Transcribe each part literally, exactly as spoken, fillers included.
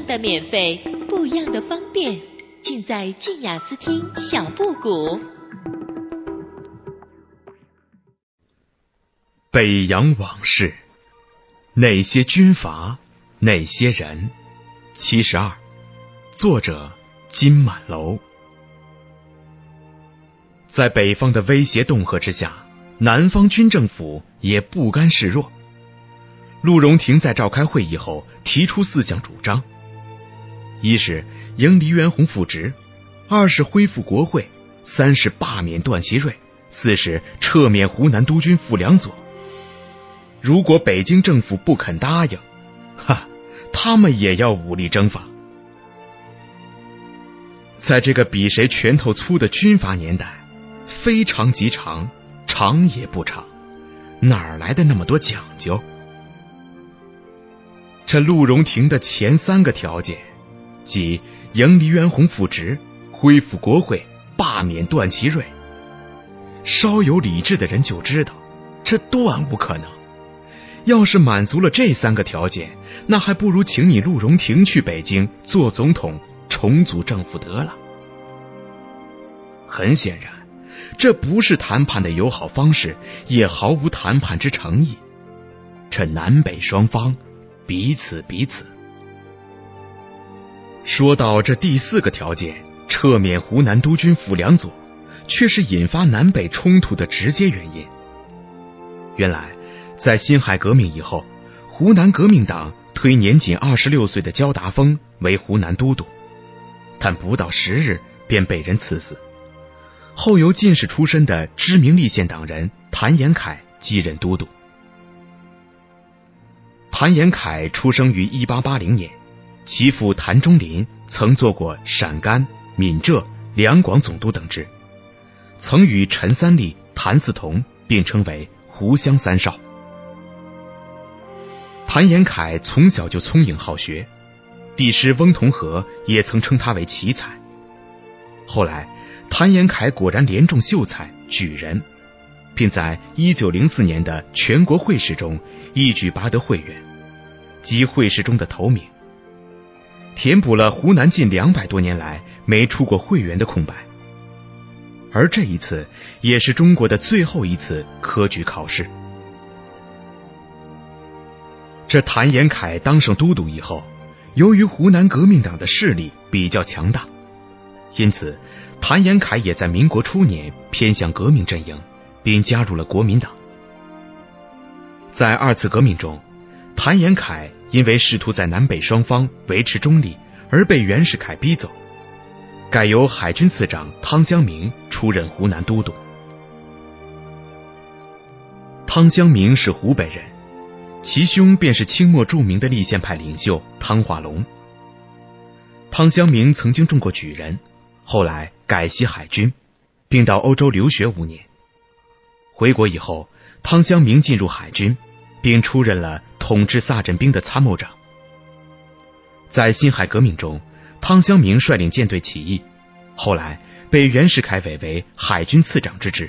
的免费，不一样的方便，尽在静雅思听小布谷。 北洋往事，哪些军阀，哪些人？七十二，作者金满楼。在北方的威胁恫吓之下，南方军政府也不甘示弱。陆荣廷在召开会议后提出四项主张：一是迎黎元洪复职，二是恢复国会，三是罢免段祺瑞，四是撤免湖南督军傅良佐。如果北京政府不肯答应，哈，他们也要武力征伐。在这个比谁拳头粗的军阀年代，非常即长，长也不长，哪儿来的那么多讲究？这陆荣廷的前三个条件，即迎黎元洪复职、恢复国会、罢免段祺瑞，稍有理智的人就知道，这断无可能。要是满足了这三个条件，那还不如请你陆荣廷去北京做总统，重组政府得了。很显然，这不是谈判的友好方式，也毫无谈判之诚意。这南北双方彼此彼此。说到这第四个条件，撤免湖南督军傅良佐，却是引发南北冲突的直接原因。原来在辛亥革命以后，湖南革命党推年仅二十六岁的焦达峰为湖南都督，但不到十日便被人赐死。后由进士出身的知名立宪党人谭延闿继任都督。谭延闿出生于一八八零年，其父谭忠林曾做过陕甘、闽浙、两广总督等职，曾与陈三立、谭嗣同并称为湖湘三少。谭延闿从小就聪颖好学，帝师翁同龢也曾称他为奇才。后来谭延闿果然连中秀才举人，并在一九零四年的全国会试中一举拔得会员，即会试中的头名，填补了湖南近两百多年来没出过会员的空白。而这一次也是中国的最后一次科举考试。这谭延闿当上都督以后，由于湖南革命党的势力比较强大，因此谭延闿也在民国初年偏向革命阵营，并加入了国民党。在二次革命中，谭延闿因为试图在南北双方维持中立，而被袁世凯逼走，改由海军次长汤湘明出任湖南都督。汤湘明是湖北人，其兄便是清末著名的立宪派领袖汤化龙。汤湘明曾经中过举人，后来改习海军，并到欧洲留学五年。回国以后，汤湘明进入海军，并出任了统治萨镇兵的参谋长。在辛亥革命中，汤湘明率领舰队起义，后来被袁世凯委为海军次长之职。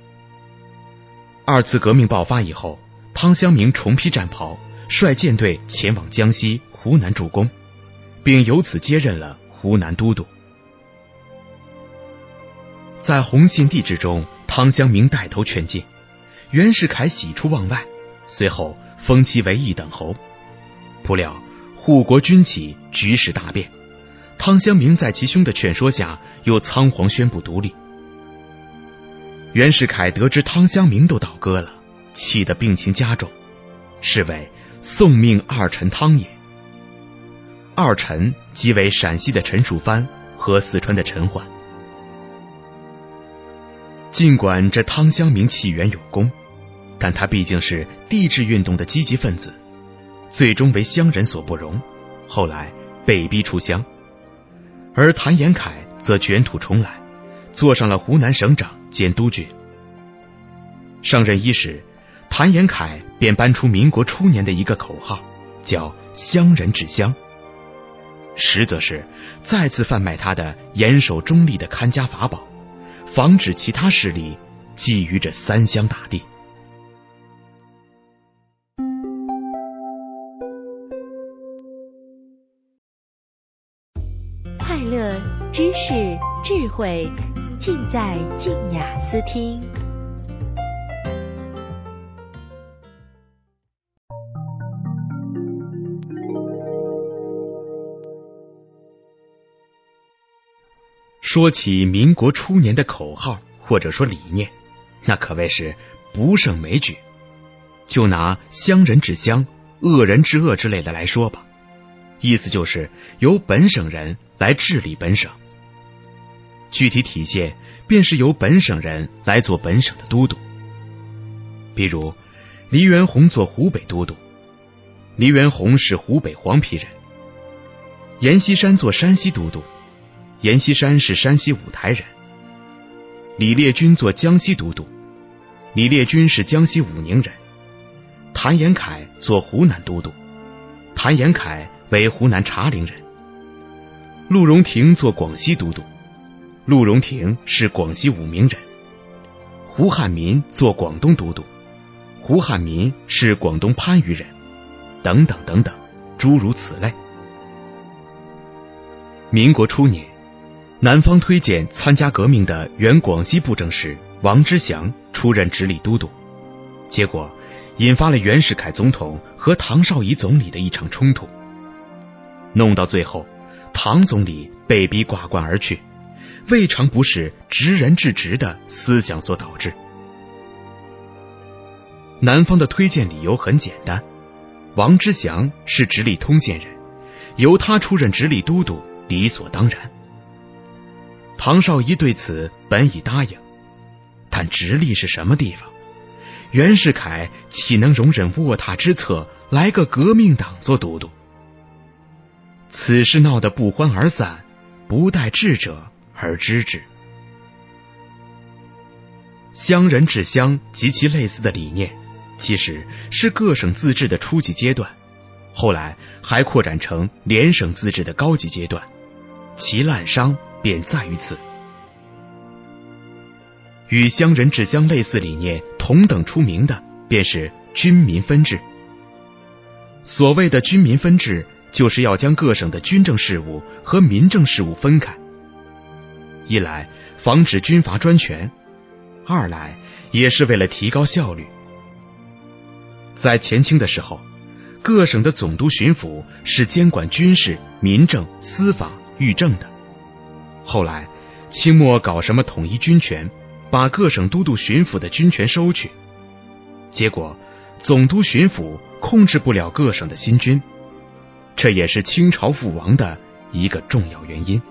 二次革命爆发以后，汤湘明重披战袍，率舰队前往江西、湖南助攻，并由此接任了湖南都督。在洪信帝之中，汤湘明带头劝进，袁世凯喜出望外，随后封其为一等侯。不料护国军起，局势大变，汤湘明在其兄的劝说下，又仓皇宣布独立。袁世凯得知汤湘明都倒戈了，气得病情加重，是为送命二臣汤也。二臣即为陕西的陈树藩和四川的陈焕。尽管这汤湘明起源有功，但他毕竟是帝制运动的积极分子，最终为乡人所不容，后来被逼出乡。而谭延闿则卷土重来，做上了湖南省长兼督军。上任伊始，谭延闿便搬出民国初年的一个口号，叫乡人治乡，实则是再次贩卖他的严守中立的看家法宝，防止其他势力觊觎着三湘大地。 快乐、知识、智慧，尽在静雅思听。 说起民国初年的口号或者说理念，那可谓是不胜枚举。就拿乡人治乡、恶人治恶之类的来说吧，意思就是由本省人来治理本省。具体体现便是由本省人来做本省的都督。比如黎元洪做湖北都督，黎元洪是湖北黄皮人；阎锡山做山西都督，阎锡山是山西五台人；李烈钧做江西都督，李烈钧是江西武宁人；谭延闿做湖南都督，谭延闿为湖南茶陵人；陆荣廷做广西都督，陆荣廷是广西武鸣人；胡汉民做广东都督，胡汉民是广东番禺人，等等等等，诸如此类。民国初年，南方推荐参加革命的原广西布政使王之祥出任直隶都督，结果引发了袁世凯总统和唐绍仪总理的一场冲突，弄到最后，唐总理被逼挂冠而去，未尝不是直人治直的思想所导致。南方的推荐理由很简单，王之祥是直隶通县人，由他出任直隶都督理所当然。唐绍仪对此本已答应，但直隶是什么地方？袁世凯岂能容忍卧榻之侧来个革命党做都督？此事闹得不欢而散，不待智者而知之。乡人治乡及其类似的理念，其实是各省自治的初级阶段，后来还扩展成联省自治的高级阶段，其滥觞便在于此。与乡人治乡类似理念同等出名的便是军民分治。所谓的军民分治，就是要将各省的军政事务和民政事务分开，一来防止军阀专权，二来也是为了提高效率。在前清的时候，各省的总督巡抚是监管军事、民政、司法、狱政的。后来清末搞什么统一军权，把各省都督巡抚的军权收去，结果总督巡抚控制不了各省的新军，这也是清朝覆亡的一个重要原因。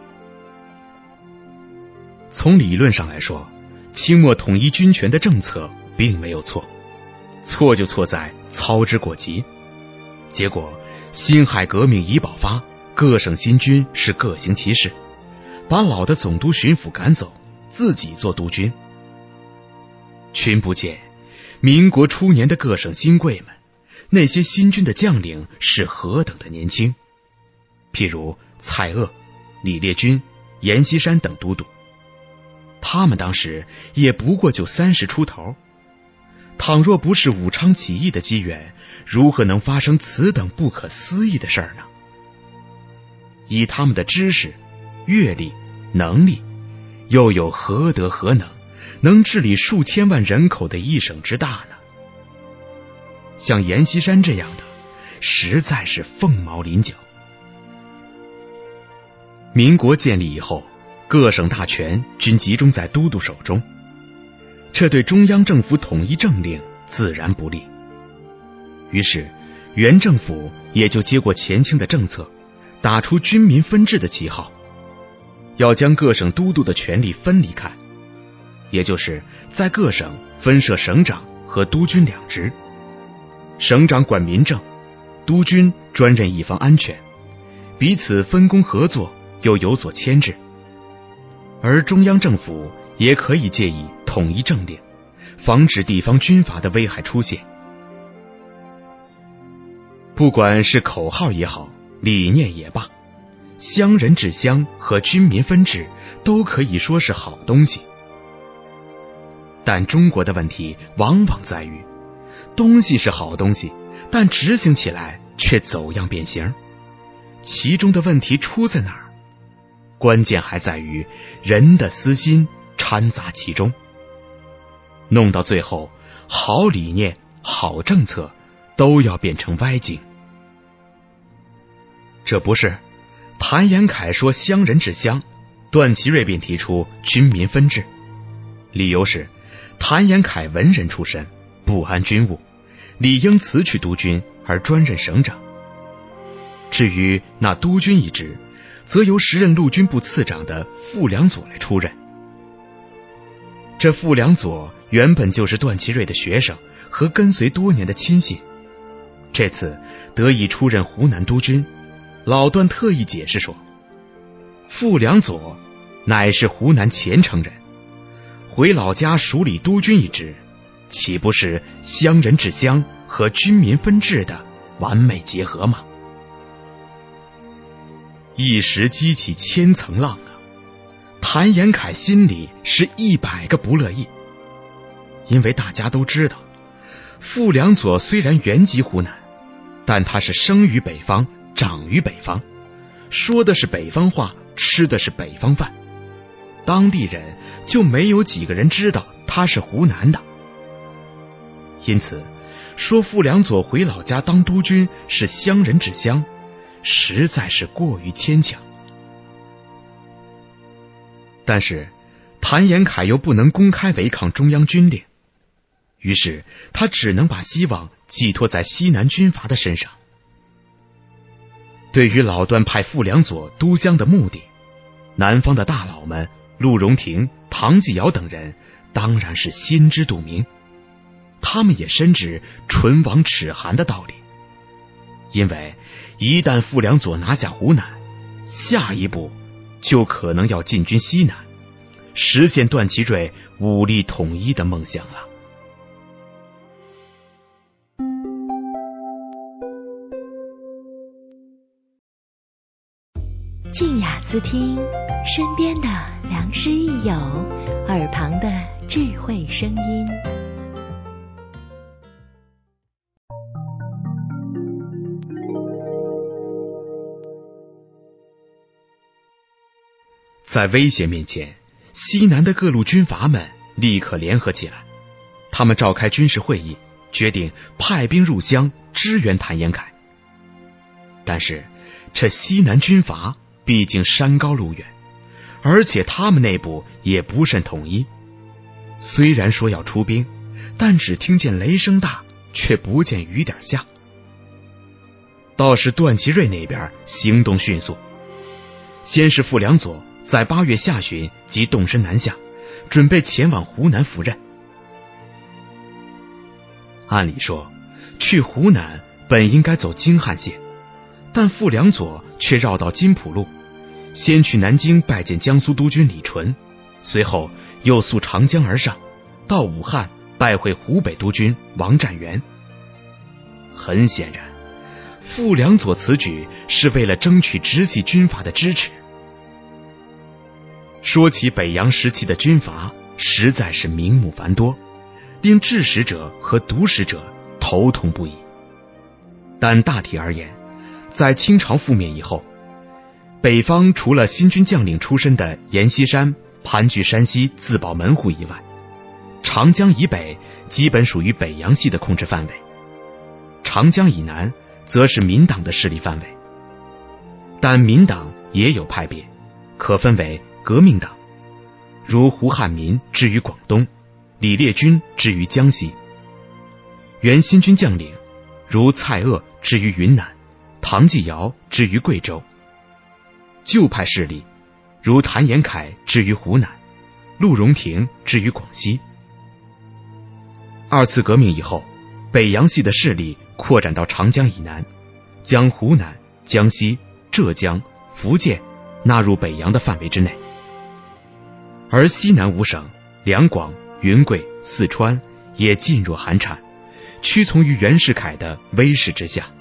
从理论上来说，清末统一军权的政策并没有错，错就错在操之过急。结果辛亥革命一爆发，各省新军是各行其事，把老的总督巡抚赶走，自己做督军。君不见民国初年的各省新贵们，那些新军的将领是何等的年轻，譬如蔡锷、李烈钧、阎锡山等都督，他们当时也不过就三十出头，倘若不是武昌起义的机缘，如何能发生此等不可思议的事儿呢？以他们的知识、阅历、能力，又有何德何能，能治理数千万人口的一省之大呢？像阎锡山这样的，实在是凤毛麟角。民国建立以后，各省大权均集中在都督手中，这对中央政府统一政令自然不利。于是原政府也就接过前清的政策，打出军民分治的旗号，要将各省都督的权力分离开，也就是在各省分设省长和督军两职，省长管民政，督军专任一方安全，彼此分工合作，又有所牵制。而中央政府也可以借以统一政令，防止地方军阀的危害出现。不管是口号也好，理念也罢，乡人治乡和军民分治都可以说是好东西。但中国的问题往往在于，东西是好东西，但执行起来却走样变形。其中的问题出在哪儿？ 关键还在于人的私心掺杂其中，弄到最后，好理念、好政策都要变成歪经。这不是谭延闿说乡人治乡，段祺瑞便提出军民分治，理由是谭延闿文人出身，不安军务，理应辞去督军而专任省长。至于那督军一职，则由时任陆军部次长的傅良佐来出任。这傅良佐原本就是段祺瑞的学生和跟随多年的亲信，这次得以出任湖南督军，老段特意解释说，傅良佐乃是湖南虔诚人，回老家署理督军一职，岂不是乡人治乡和军民分治的完美结合吗？一时激起千层浪啊！谭延闿心里是一百个不乐意，因为大家都知道，傅良佐虽然原籍湖南，但他是生于北方，长于北方，说的是北方话，吃的是北方饭，当地人就没有几个人知道他是湖南的。因此说傅良佐回老家当督军是乡人治乡，实在是过于牵强。但是谭延闿又不能公开违抗中央军令，于是他只能把希望寄托在西南军阀的身上。对于老段派傅良佐督乡的目的，南方的大佬们陆荣廷、唐继尧等人当然是心知肚明，他们也深知唇亡齿寒的道理。因为一旦傅良佐拿下湖南，下一步就可能要进军西南，实现段祺瑞武力统一的梦想了。 静雅思听，身边的良师益友，耳旁的智慧声音。 在威胁面前，西南的各路军阀们立刻联合起来，他们召开军事会议，决定派兵入湘支援谭延闿。但是这西南军阀毕竟山高路远，而且他们内部也不甚统一，虽然说要出兵，但只听见雷声大，却不见雨点下。倒是段祺瑞那边行动迅速，先是傅良佐在八月下旬即动身南下，准备前往湖南赴任。按理说去湖南本应该走京汉线，但傅良佐却绕到金浦路，先去南京拜见江苏督军李纯，随后又溯长江而上，到武汉拜会湖北督军王占元。很显然，傅良佐此举是为了争取直系军阀的支持。说起北洋时期的军阀，实在是名目繁多，令治使者和读使者头痛不已。但大体而言，在清朝覆灭以后，北方除了新军将领出身的阎锡山盘踞山西自保门户以外，长江以北基本属于北洋系的控制范围，长江以南则是民党的势力范围。但民党也有派别，可分为革命党，如胡汉民置于广东，李烈钧置于江西；原新军将领如蔡锷置于云南，唐继尧置于贵州；旧派势力如谭延闿置于湖南，陆荣廷置于广西。二次革命以后，北洋系的势力扩展到长江以南，将湖南、江西、浙江、福建纳入北洋的范围之内。而西南五省两广、云贵、四川也噤若寒蝉，屈从于袁世凯的威势之下。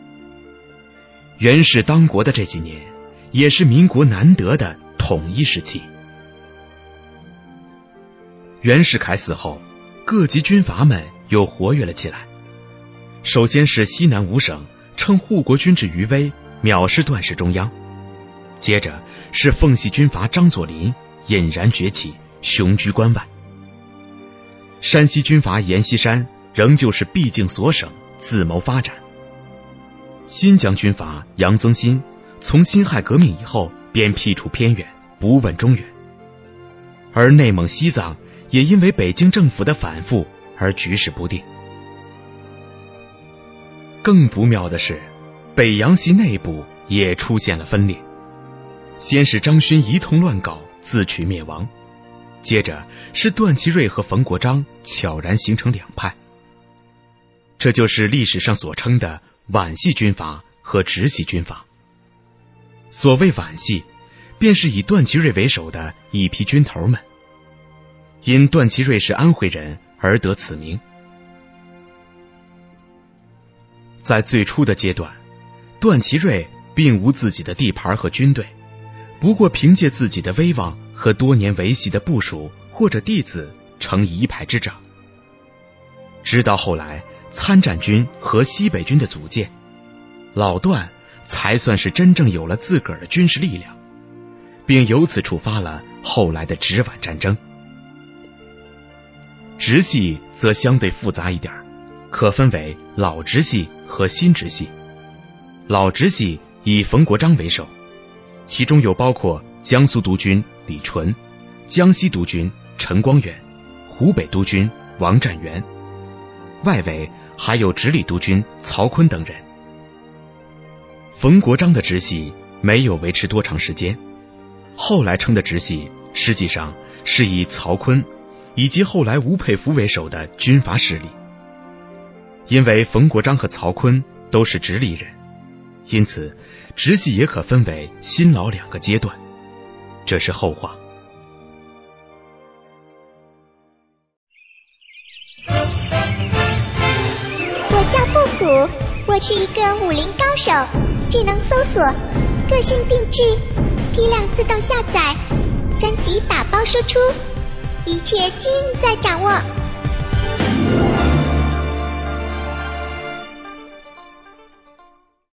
袁氏当国的这几年，也是民国难得的统一时期。袁世凯死后，各级军阀们又活跃了起来。首先是西南五省称护国军之余威，藐视段氏中央， 接着是奉系军阀张作霖隐然崛起，雄居关外。山西军阀阎锡山仍旧是闭境锁省，自谋发展。新疆军阀杨增新从辛亥革命以后便辟处偏远，不问中原。而内蒙、西藏也因为北京政府的反复而局势不定。更不妙的是，北洋系内部也出现了分裂。先是张勋一通乱搞，自取灭亡，接着是段祺瑞和冯国璋悄然形成两派。这就是历史上所称的皖系军阀和直系军阀。所谓皖系，便是以段祺瑞为首的一批军头们，因段祺瑞是安徽人而得此名。在最初的阶段，段祺瑞并无自己的地盘和军队，不过凭借自己的威望和多年维系的部属或者弟子成一派之长。直到后来参战军和西北军的组建，老段才算是真正有了自个儿的军事力量，并由此触发了后来的直皖战争。直系则相对复杂一点，可分为老直系和新直系。老直系以冯国璋为首，其中有包括江苏督军李纯、江西督军陈光远、湖北督军王占元，外围还有直隶督军曹锟等人。冯国璋的直系没有维持多长时间，后来称的直系实际上是以曹锟以及后来吴佩孚为首的军阀势力。因为冯国璋和曹锟都是直隶人，因此直系也可分为新老两个阶段，这是后话。 我叫布谷，我是一个武林高手，智能搜索，个性定制，批量自动下载，专辑打包输出，一切尽在掌握。